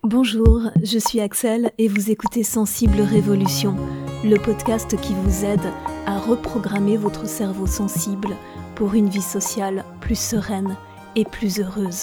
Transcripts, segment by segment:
Bonjour, je suis Axel et vous écoutez Sensible Révolution, le podcast qui vous aide à reprogrammer votre cerveau sensible pour une vie sociale plus sereine et plus heureuse.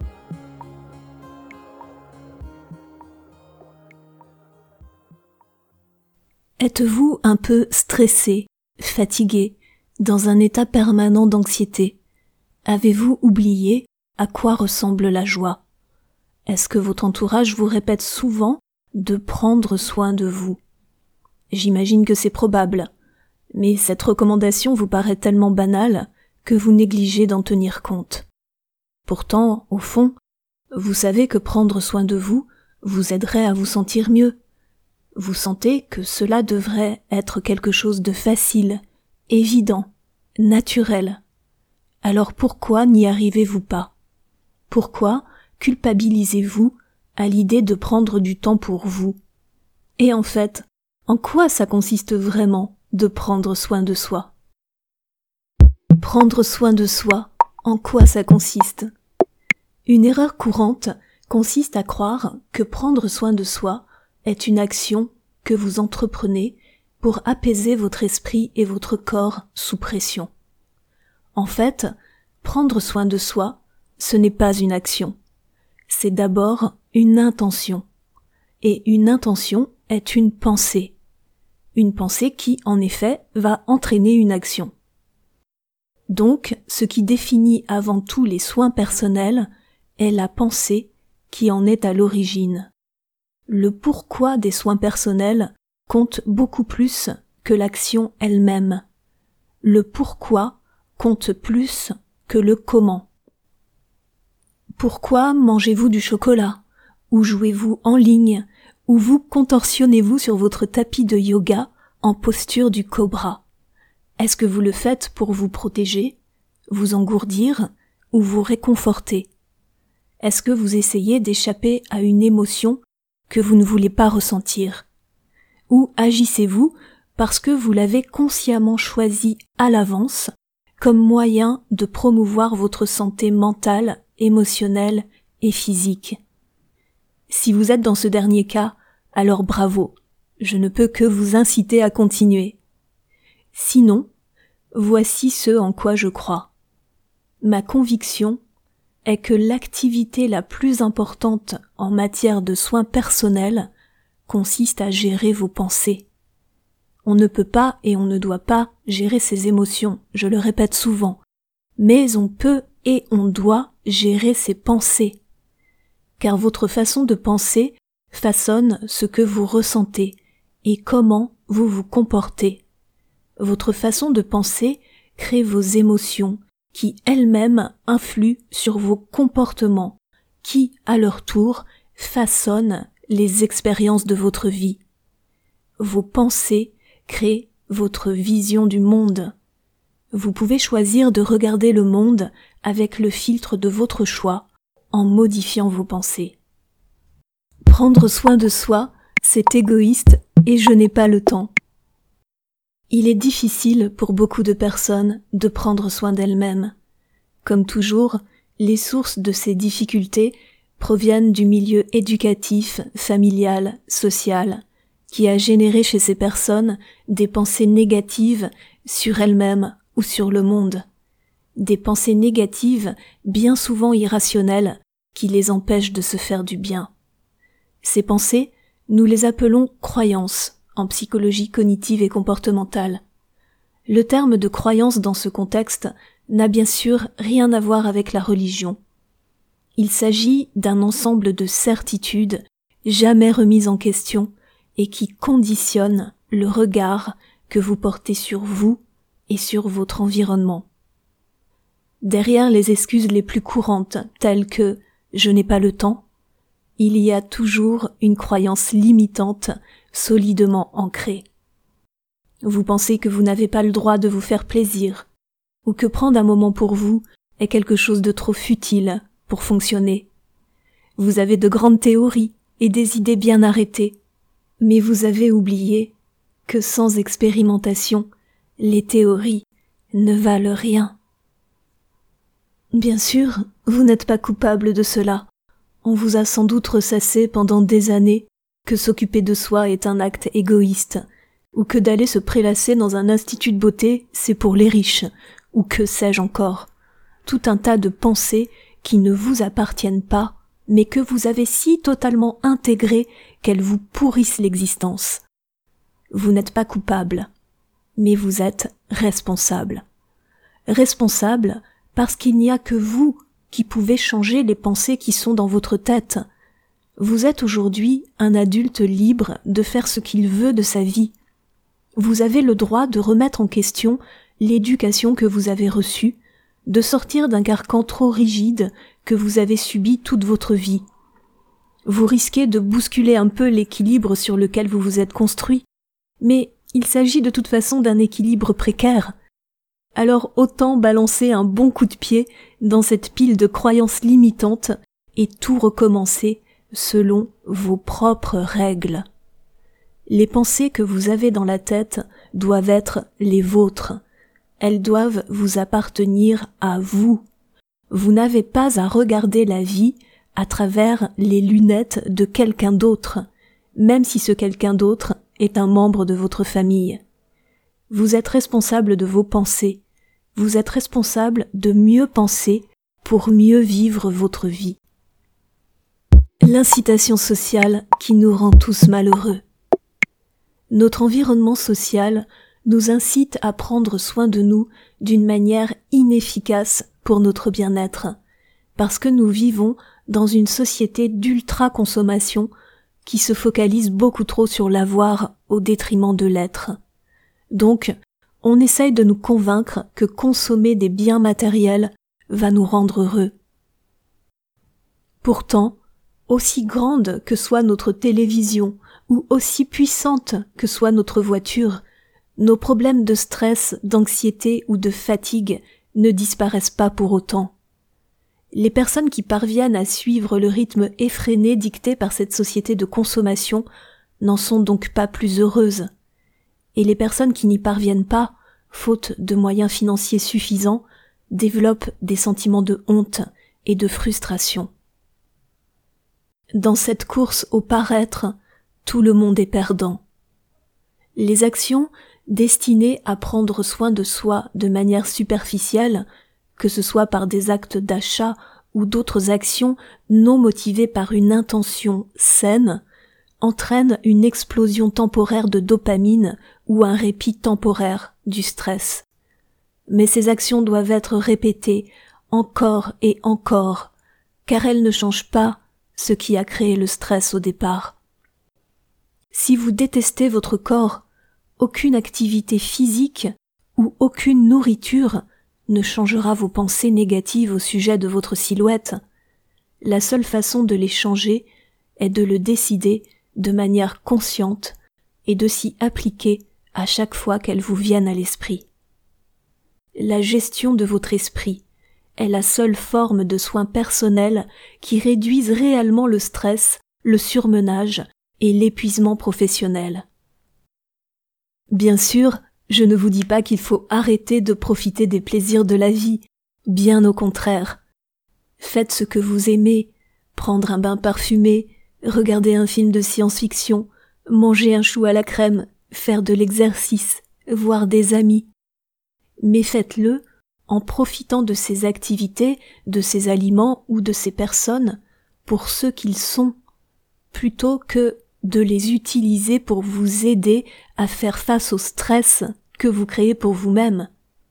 Êtes-vous un peu stressé, fatigué, dans un état permanent d'anxiété? Avez-vous oublié à quoi ressemble la joie? Est-ce que votre entourage vous répète souvent de prendre soin de vous? J'imagine que c'est probable, mais cette recommandation vous paraît tellement banale que vous négligez d'en tenir compte. Pourtant, au fond, vous savez que prendre soin de vous vous aiderait à vous sentir mieux. Vous sentez que cela devrait être quelque chose de facile, évident, naturel. Alors pourquoi n'y arrivez-vous pas? Pourquoi culpabilisez-vous à l'idée de prendre du temps pour vous? Et en fait, en quoi ça consiste vraiment de prendre soin de soi? Prendre soin de soi, en quoi ça consiste? Une erreur courante consiste à croire que prendre soin de soi est une action que vous entreprenez pour apaiser votre esprit et votre corps sous pression. En fait, prendre soin de soi, ce n'est pas une action. C'est d'abord une intention. Et une intention est une pensée. Une pensée qui, en effet, va entraîner une action. Donc, ce qui définit avant tout les soins personnels est la pensée qui en est à l'origine. Le pourquoi des soins personnels compte beaucoup plus que l'action elle-même. Le pourquoi compte plus que le comment. Pourquoi mangez-vous du chocolat? Ou jouez-vous en ligne? Ou vous contorsionnez-vous sur votre tapis de yoga en posture du cobra? Est-ce que vous le faites pour vous protéger, vous engourdir ou vous réconforter? Est-ce que vous essayez d'échapper à une émotion que vous ne voulez pas ressentir? Ou agissez-vous parce que vous l'avez consciemment choisi à l'avance comme moyen de promouvoir votre santé mentale, émotionnelle et physique? Si vous êtes dans ce dernier cas, alors bravo, je ne peux que vous inciter à continuer. Sinon, voici ce en quoi je crois. Ma conviction est que l'activité la plus importante en matière de soins personnels consiste à gérer vos pensées. On ne peut pas et on ne doit pas gérer ses émotions, je le répète souvent, mais on peut et on doit gérer ses pensées. Car votre façon de penser façonne ce que vous ressentez et comment vous vous comportez. Votre façon de penser crée vos émotions qui elles-mêmes influent sur vos comportements, qui, à leur tour, façonnent les expériences de votre vie. Vos pensées créent votre vision du monde. Vous pouvez choisir de regarder le monde avec le filtre de votre choix en modifiant vos pensées. Prendre soin de soi, c'est égoïste et je n'ai pas le temps. Il est difficile pour beaucoup de personnes de prendre soin d'elles-mêmes. Comme toujours, les sources de ces difficultés proviennent du milieu éducatif, familial, social, qui a généré chez ces personnes des pensées négatives sur elles-mêmes ou sur le monde. Des pensées négatives bien souvent irrationnelles qui les empêchent de se faire du bien. Ces pensées, nous les appelons croyances en psychologie cognitive et comportementale. Le terme de croyance dans ce contexte n'a bien sûr rien à voir avec la religion. Il s'agit d'un ensemble de certitudes jamais remises en question et qui conditionnent le regard que vous portez sur vous et sur votre environnement. Derrière les excuses les plus courantes, telles que « je n'ai pas le temps », il y a toujours une croyance limitante solidement ancrée. Vous pensez que vous n'avez pas le droit de vous faire plaisir, ou que prendre un moment pour vous est quelque chose de trop futile pour fonctionner. Vous avez de grandes théories et des idées bien arrêtées, mais vous avez oublié que sans expérimentation, les théories ne valent rien. Bien sûr, vous n'êtes pas coupable de cela. On vous a sans doute ressassé pendant des années que s'occuper de soi est un acte égoïste, ou que d'aller se prélasser dans un institut de beauté, c'est pour les riches, ou que sais-je encore. Tout un tas de pensées qui ne vous appartiennent pas, mais que vous avez si totalement intégrées qu'elles vous pourrissent l'existence. Vous n'êtes pas coupable, mais vous êtes responsable. Responsable parce qu'il n'y a que vous qui pouvez changer les pensées qui sont dans votre tête. Vous êtes aujourd'hui un adulte libre de faire ce qu'il veut de sa vie. Vous avez le droit de remettre en question l'éducation que vous avez reçue, de sortir d'un carcan trop rigide que vous avez subi toute votre vie. Vous risquez de bousculer un peu l'équilibre sur lequel vous vous êtes construit, mais il s'agit de toute façon d'un équilibre précaire. Alors autant balancer un bon coup de pied dans cette pile de croyances limitantes et tout recommencer selon vos propres règles. Les pensées que vous avez dans la tête doivent être les vôtres. Elles doivent vous appartenir à vous. Vous n'avez pas à regarder la vie à travers les lunettes de quelqu'un d'autre, même si ce quelqu'un d'autre est un membre de votre famille. Vous êtes responsable de vos pensées. Vous êtes responsable de mieux penser pour mieux vivre votre vie. L'incitation sociale qui nous rend tous malheureux. Notre environnement social nous incite à prendre soin de nous d'une manière inefficace pour notre bien-être, parce que nous vivons dans une société d'ultra-consommation qui se focalise beaucoup trop sur l'avoir au détriment de l'être. Donc, on essaye de nous convaincre que consommer des biens matériels va nous rendre heureux. Pourtant, aussi grande que soit notre télévision ou aussi puissante que soit notre voiture, nos problèmes de stress, d'anxiété ou de fatigue ne disparaissent pas pour autant. Les personnes qui parviennent à suivre le rythme effréné dicté par cette société de consommation n'en sont donc pas plus heureuses. Et les personnes qui n'y parviennent pas, faute de moyens financiers suffisants, développent des sentiments de honte et de frustration. Dans cette course au paraître, tout le monde est perdant. Les actions destinées à prendre soin de soi de manière superficielle, que ce soit par des actes d'achat ou d'autres actions non motivées par une intention saine, entraînent une explosion temporaire de dopamine ou un répit temporaire du stress. Mais ces actions doivent être répétées encore et encore, car elles ne changent pas ce qui a créé le stress au départ. Si vous détestez votre corps, aucune activité physique ou aucune nourriture ne changera vos pensées négatives au sujet de votre silhouette. La seule façon de les changer est de le décider de manière consciente et de s'y appliquer à chaque fois qu'elles vous viennent à l'esprit. La gestion de votre esprit est la seule forme de soins personnels qui réduisent réellement le stress, le surmenage et l'épuisement professionnel. Bien sûr, je ne vous dis pas qu'il faut arrêter de profiter des plaisirs de la vie, bien au contraire. Faites ce que vous aimez, prendre un bain parfumé, regarder un film de science-fiction, manger un chou à la crème, faire de l'exercice, voir des amis. Mais faites-le en profitant de ces activités, de ces aliments ou de ces personnes pour ce qu'ils sont, plutôt que de les utiliser pour vous aider à faire face au stress que vous créez pour vous-même.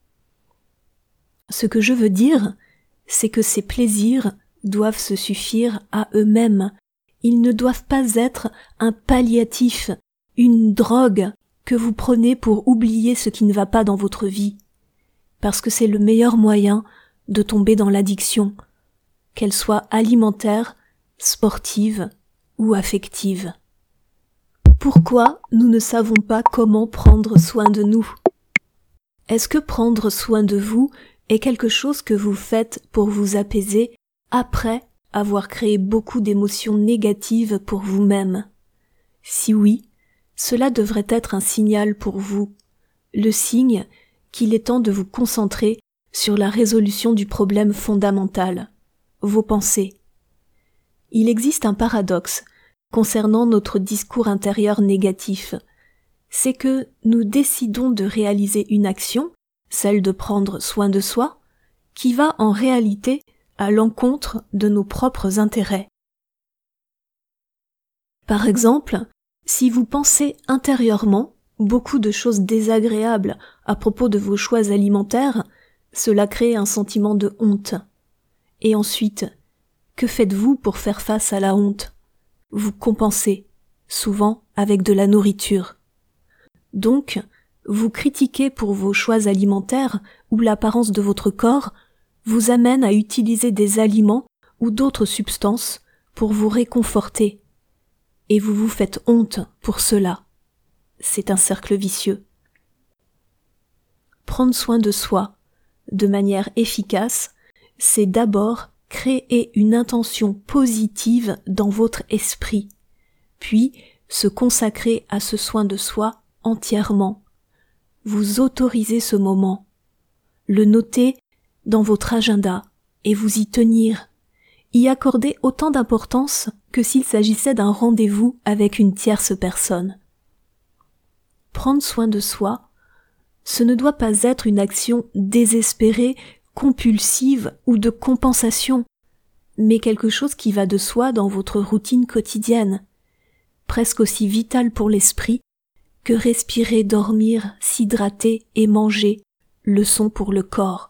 Ce que je veux dire, c'est que ces plaisirs doivent se suffire à eux-mêmes. Ils ne doivent pas être un palliatif, une drogue que vous prenez pour oublier ce qui ne va pas dans votre vie. Parce que c'est le meilleur moyen de tomber dans l'addiction, qu'elle soit alimentaire, sportive ou affective. Pourquoi nous ne savons pas comment prendre soin de nous? Est-ce que prendre soin de vous est quelque chose que vous faites pour vous apaiser après avoir créé beaucoup d'émotions négatives pour vous-même? Si oui, cela devrait être un signal pour vous, le signe qu'il est temps de vous concentrer sur la résolution du problème fondamental, vos pensées. il existe un paradoxe concernant notre discours intérieur négatif. C'est que nous décidons de réaliser une action, celle de prendre soin de soi, qui va en réalité à l'encontre de nos propres intérêts. Par exemple, si vous pensez intérieurement beaucoup de choses désagréables à propos de vos choix alimentaires, cela crée un sentiment de honte. Et ensuite, que faites-vous pour faire face à la honte? Vous compensez, souvent avec de la nourriture. Donc, vous critiquez pour vos choix alimentaires ou l'apparence de votre corps vous amène à utiliser des aliments ou d'autres substances pour vous réconforter. Et vous vous faites honte pour cela. C'est un cercle vicieux. Prendre soin de soi, de manière efficace, c'est d'abord créer une intention positive dans votre esprit, puis se consacrer à ce soin de soi entièrement. Vous autorisez ce moment, le noter dans votre agenda et vous y tenir, y accorder autant d'importance que s'il s'agissait d'un rendez-vous avec une tierce personne. Prendre soin de soi, ce ne doit pas être une action désespérée, compulsive ou de compensation, mais quelque chose qui va de soi dans votre routine quotidienne, presque aussi vital pour l'esprit que respirer, dormir, s'hydrater et manger le sont pour le corps.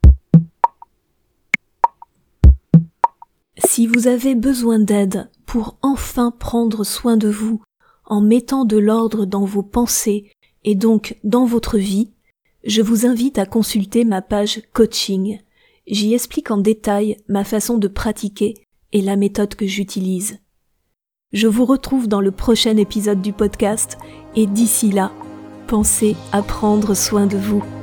Si vous avez besoin d'aide pour enfin prendre soin de vous, en mettant de l'ordre dans vos pensées et donc dans votre vie, je vous invite à consulter ma page coaching. J'y explique en détail ma façon de pratiquer et la méthode que j'utilise. Je vous retrouve dans le prochain épisode du podcast et d'ici là, pensez à prendre soin de vous.